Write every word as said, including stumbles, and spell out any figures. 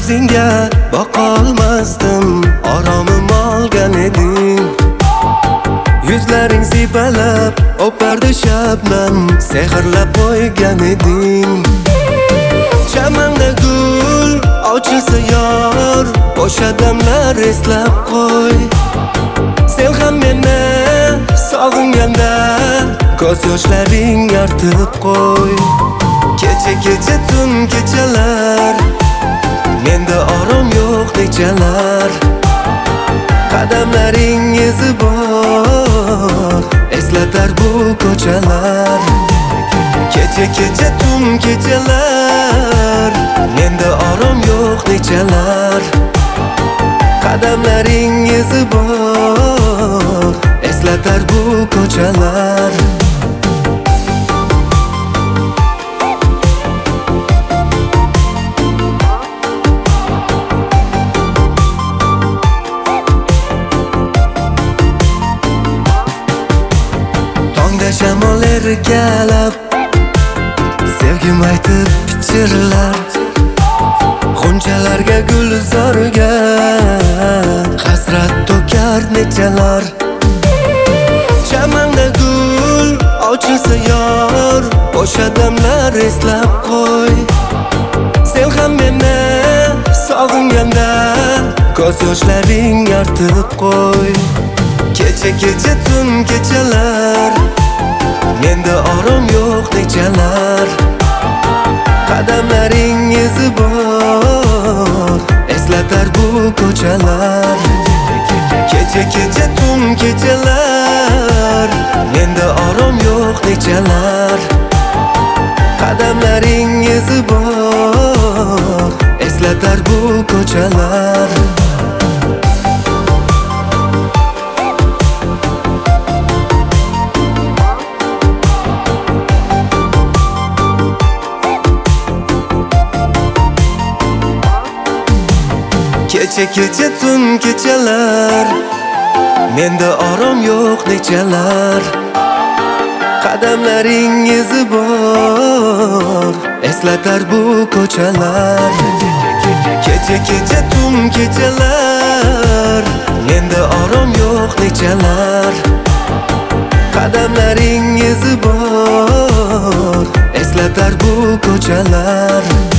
yuzingga boqolmasdim, oromim olgan eding. Yuzlaring siypalab o'pardi shabnam, sehrlab qo'ygan eding. Chamanda gul ochilsa yor, o'sha damlar eslab qo'y. Sen ham meni sog'inganda ko'z yoshlaring artib qo'y. Kecha kecha tun kechalar, menda orom yo'q nechalar. Qadamlaring izi bor, eslatar bu ko'chalar. Kecha kecha tun kechalar, menda orom yo'q nechalar. Qadamlaring izi bor, eslatar bu ko'chalar. Tongda shamol erkalab, sevgim aytib pichirlar. G'unchalarga gulzorga hasrat to'kar nechalar. Chamanda gul ochilsa yor, o'sha damlar eslab qo'y. Sen ham meni sog'inganda ko'z yoshlaring artib qo'y. Kecha kecha tun kechalar, menda orom yo'q nechalar. Qadamlaring izi bor, eslatar bu ko'chalar. Kecha kecha tun kechalar, menda orom yo'q nechalar. Qadamlaring izi bor, eslatar bu ko'chalar. Kecha kecha tun kechalar, menda orom yo'q nechalar. Qadamlaring izi bor, eslatar bu ko'chalar. Kecha kecha tun kechalar, menda orom yo'q nechalar. Qadamlaring izi bor, eslatar bu ko'chalar.